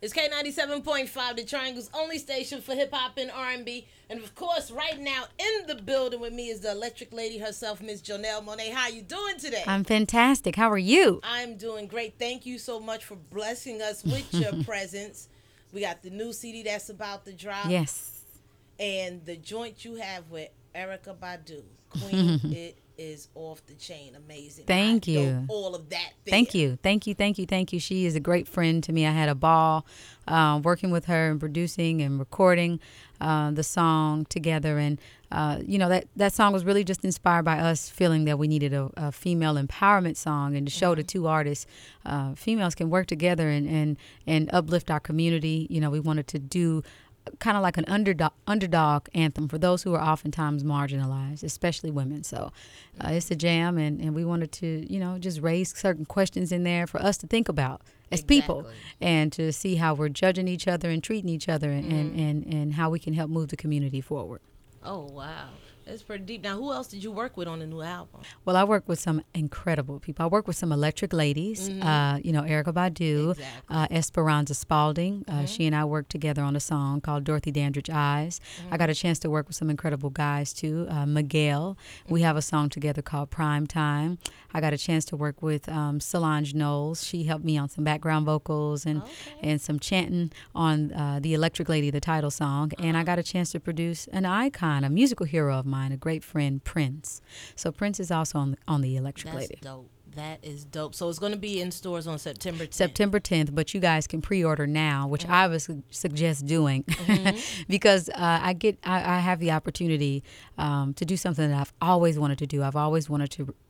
It's K97.5, the Triangle's only station for hip-hop and R&B. And, of course, right now in the building with me is the electric lady herself, Miss Janelle Monáe. How you doing today? I'm fantastic. How are you? I'm doing great. Thank you so much for blessing us with your presence. We got the new CD that's about to drop. Yes. And the joint you have with Erykah Badu, Queen, it is off the chain. Amazing. Thank you. All of that there. Thank you. Thank you. Thank you. Thank you. She is a great friend to me. I had a ball working with her and producing and recording the song together. And, that song was really just inspired by us feeling that we needed a female empowerment song and to show the two artists, females can work together and uplift our community. We wanted to do kind of like an underdog anthem for those who are oftentimes marginalized, especially women. So it's a jam, and we wanted to, just raise certain questions in there for us to think about as people and to see how we're judging each other and treating each other and how we can help move the community forward. Oh, wow. That's pretty deep. Now, who else did you work with on the new album? Well, I work with some incredible people. I work with some electric ladies, Erykah Badu, Esperanza Spalding. She and I worked together on a song called Dorothy Dandridge Eyes. I got a chance to work with some incredible guys, too. Miguel. We have a song together called Prime Time. I got a chance to work with Solange Knowles. She helped me on some background vocals and some chanting on The Electric Lady, the title song. And I got a chance to produce an icon, a musical hero of mine, a great friend, Prince. So Prince is also on the Electric Lady. That's dope. That is dope. So it's going to be in stores on September 10th. September 10th, but you guys can pre-order now, which I would suggest doing because I have the opportunity to do something that I've always wanted to do. I've always wanted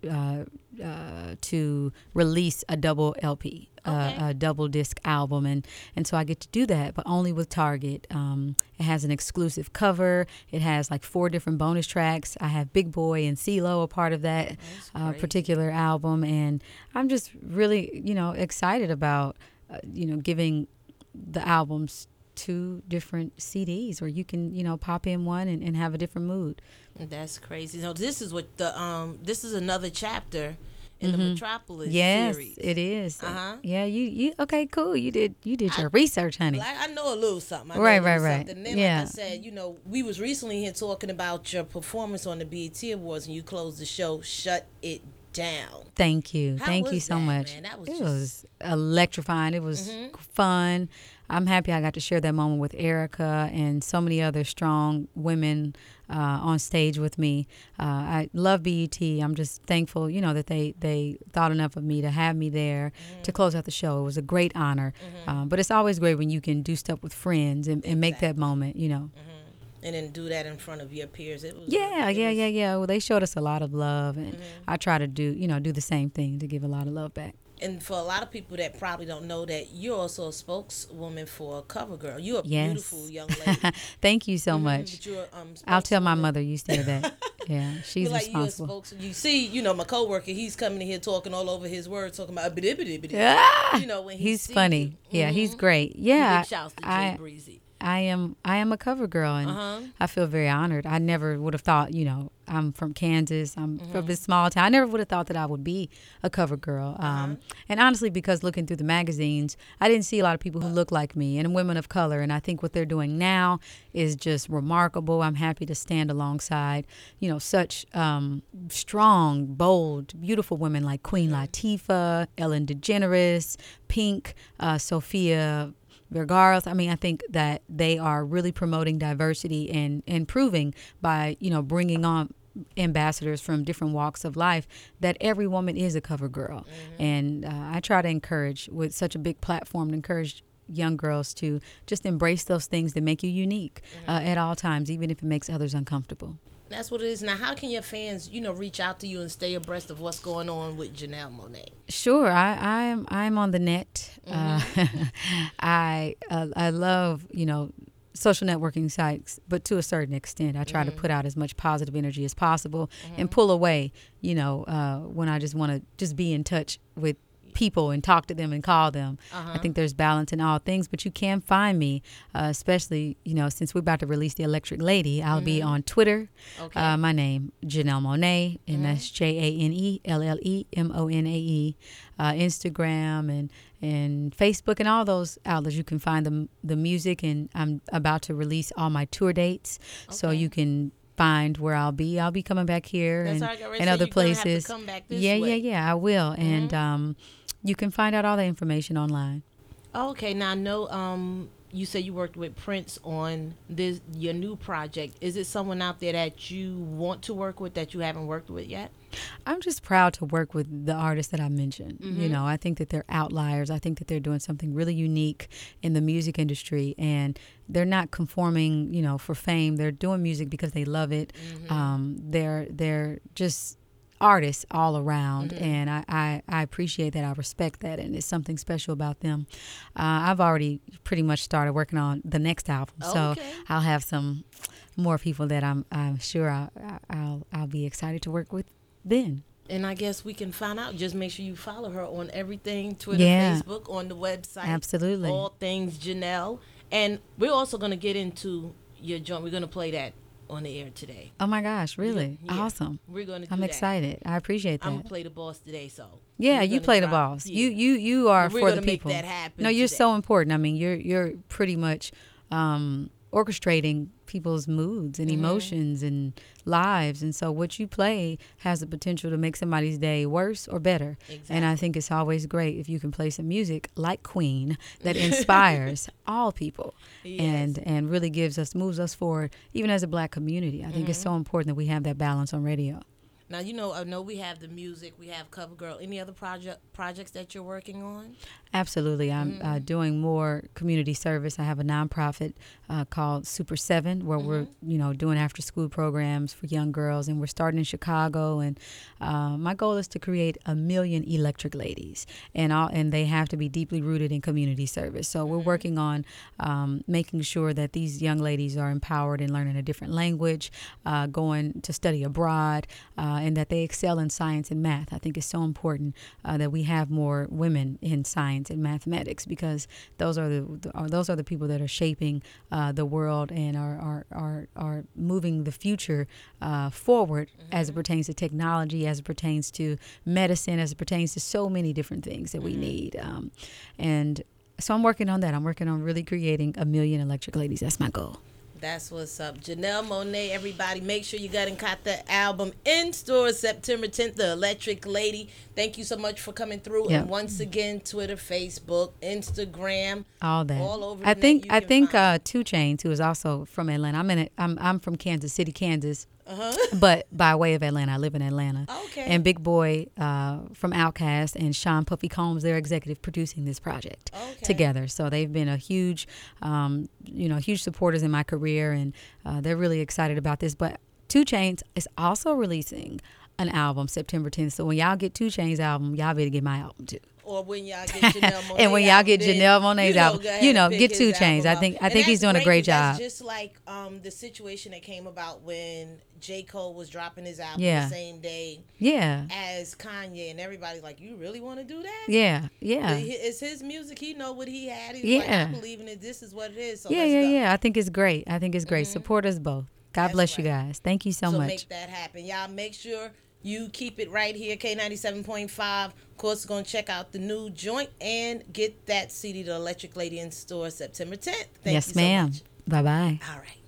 to release a double LP, a double disc album, and so I get to do that, but only with Target. It has an exclusive cover. It has like 4 different bonus tracks. I have Big Boy and CeeLo a part of that particular album, and I'm just really, excited about, giving the albums 2 different CDs where you can, pop in one and have a different mood. That's crazy. So this is what this is another chapter in the Metropolis series. Yes, it is. Yeah, you okay, cool. You did your research, honey. I know a little something. Right. Something. And then, like I said, we was recently here talking about your performance on the BET Awards, and you closed the show, Shut It Down. Thank you. Thank you so much. Man? It was electrifying. It was fun. I'm happy I got to share that moment with Erykah and so many other strong women on stage with me. I love BET. I'm just thankful, that they thought enough of me to have me there to close out the show. It was a great honor. But it's always great when you can do stuff with friends and make that moment, And then do that in front of your peers. Yeah. Well, they showed us a lot of love, and I try to do the same thing to give a lot of love back. And for a lot of people that probably don't know that, you're also a spokeswoman for CoverGirl. You're a beautiful young lady. Thank you so much. But you're, I'll tell my mother you said that. Yeah, she's responsible. You see, my coworker, he's coming in here talking all over his words, talking about when he's funny. Yeah, he's great. Yeah, big shouts to Jay Breezy. I am a cover girl, and I feel very honored. I never would have thought, I'm from Kansas. I'm from this small town. I never would have thought that I would be a cover girl. And honestly, because looking through the magazines, I didn't see a lot of people who look like me and women of color. And I think what they're doing now is just remarkable. I'm happy to stand alongside, such strong, bold, beautiful women like Queen Latifah, Ellen DeGeneres, Pink, Sophia Vergara. I think that they are really promoting diversity and improving by, bringing on ambassadors from different walks of life, that every woman is a cover girl. And I try to encourage, with such a big platform, to encourage young girls to just embrace those things that make you unique at all times, even if it makes others uncomfortable. That's what it is. Now, how can your fans, reach out to you and stay abreast of what's going on with Janelle Monáe? Sure, I'm on the net. I love social networking sites, but to a certain extent, I try to put out as much positive energy as possible and pull away. When I just want to just be in touch with people and talk to them and call them. I think there's balance in all things, but you can find me, especially, since we're about to release The Electric Lady, I'll be on Twitter. Okay. My name, Janelle Monae, and that's JANELLEMONAE. Instagram and Facebook and all those outlets. You can find the music, and I'm about to release all my tour dates, so you can find where I'll be. I'll be coming back here and other places. Have to come back this way. Yeah, I will. And you can find out all the information online. Okay, now I know you said you worked with Prince on your new project. Is it someone out there that you want to work with that you haven't worked with yet? I'm just proud to work with the artists that I mentioned. I think that they're outliers. I think that they're doing something really unique in the music industry, and they're not conforming, for fame. They're doing music because they love it. They're just artists all around, and I appreciate that. I respect that, and it's something special about them. I've already pretty much started working on the next album, so I'll have some more people that I'm sure I'll be excited to work with then. And I guess we can find out. Just make sure you follow her on everything, Twitter, Facebook, on the website. Absolutely. All things Janelle. And we're also going to get into your joint. We're going to play that on the air today. Oh my gosh, really? Yeah. Awesome. We're going to do I'm that. excited. I appreciate that. I'm going to play the boss today, so. Yeah, you play the boss. Yeah. You are for the people. Make that happen. No, you're today. so important. I mean, you're pretty much orchestrating people's moods and emotions and lives, and so what you play has the potential to make somebody's day worse or better. Exactly. And I think it's always great if you can play some music like Queen that inspires all people. Yes. and really moves us forward, even as a Black community. I think it's so important that we have that balance on radio. Now, I know we have the music, we have CoverGirl. Any other projects that you're working on? Absolutely. I'm doing more community service. I have a nonprofit called Super 7, where we're, doing after-school programs for young girls, and we're starting in Chicago. And my goal is to create 1 million electric ladies, and they have to be deeply rooted in community service. So we're working on making sure that these young ladies are empowered in learning a different language, going to study abroad, and that they excel in science and math. I think it's so important that we have more women in science and mathematics, because those are the people that are shaping the world and are moving the future forward as it pertains to technology, as it pertains to medicine, as it pertains to so many different things that we need. And so I'm working on that. I'm working on really creating 1 million electric ladies. That's my goal. That's what's up. Janelle Monae, everybody. Make sure you got and caught the album in stores September 10th, The Electric Lady. Thank you so much for coming through. Yep. And once again, Twitter, Facebook, Instagram, all that. All over. I think 2 Chainz, who is also from Atlanta. I'm from Kansas City, Kansas. But by way of Atlanta, I live in Atlanta. Okay. And Big Boy from Outkast and Sean Puffy Combs, they're executive producing this project together. So they've been a huge, huge supporters in my career, and they're really excited about this. But 2 Chainz is also releasing an album September 10th. So when y'all get 2 Chainz album, y'all better get my album too. Or when y'all get Janelle Monae and when y'all get Janelle Monae's album, get 2 Chainz. I think he's doing a great job. That's just like the situation that came about when J. Cole was dropping his album the same day as Kanye, and everybody's like, "You really want to do that?" Yeah. It's his music. He know what he had. He's like, I believe in it. This is what it is. So let's go. I think it's great. Support us both. God bless you guys. Thank you so much. So make that happen. Y'all make sure you keep it right here, K97.5. Of course, going to check out the new joint and get that CD, The Electric Lady, in store September 10th. Thank you so much. Yes, ma'am. Bye-bye. All right.